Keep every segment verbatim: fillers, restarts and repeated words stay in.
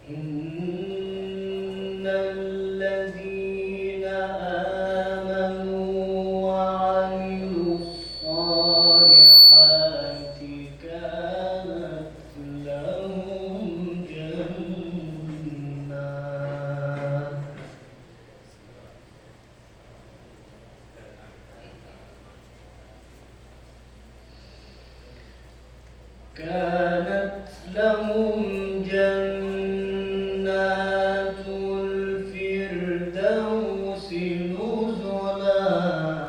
إن الذين آمنوا وعملوا الصالحات كانت لهم جنات كانت لهم جنات الفردوس نزلا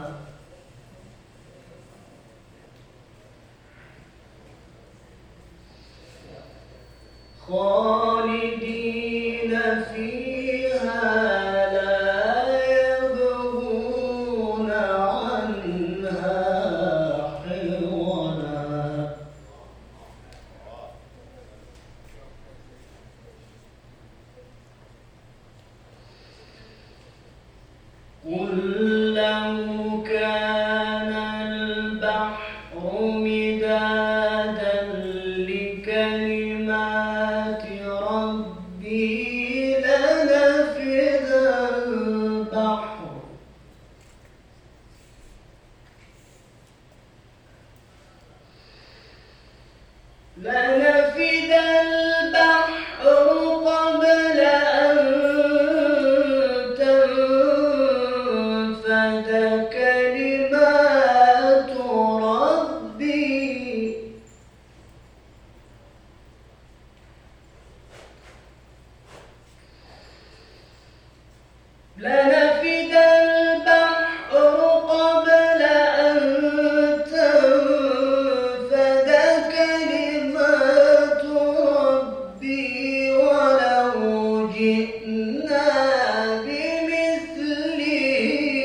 خالدين فيها لا يبغون عنها حولا قل لو كان البحر مدادا لكلمات ربي لنفد البحر لنفد البحر قبل أن تنفد كلمات ربي لنفد البحر قبل أن تنفد كلمات ربي ولو جئنا بمثله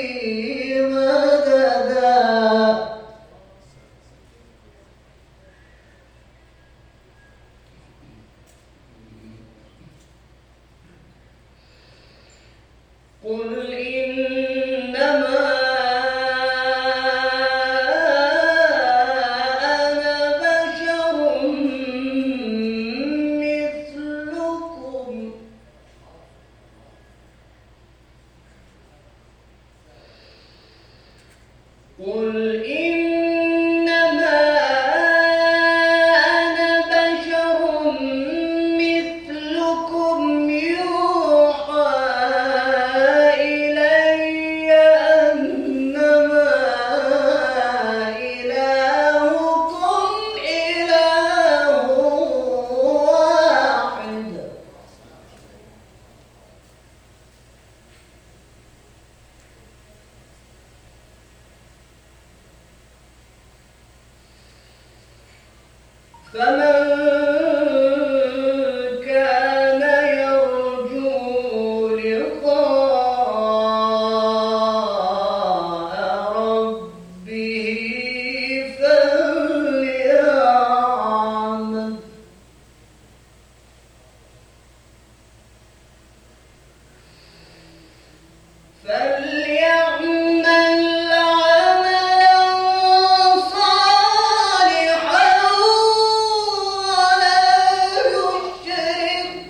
مددا قل إنما أنا بشر مثلكم قل إنما أنا بشر مثلكم يوحى إلي أنما إلهكم إله واحد فمن كان يرجو لقاء ربه فليعمل فليعمل عملا صالحا ولا يشرك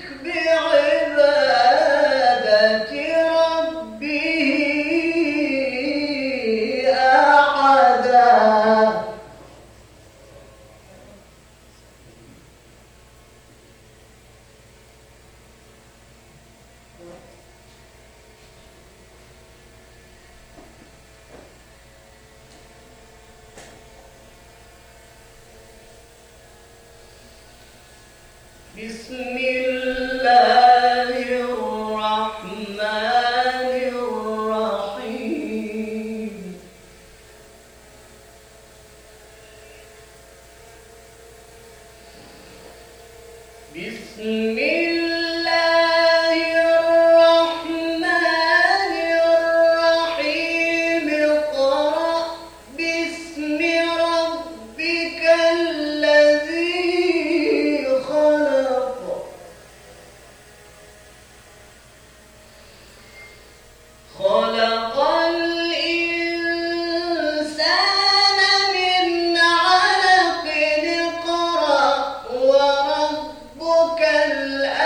بعبادة ربه أحدا بسم الله الرحمن الرحيم بسم الله الرحمن الرحيم اقرأ باسم ربك الذي خلق خلق الإنسان من علق اقرأ وربك الأكرم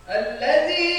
الذي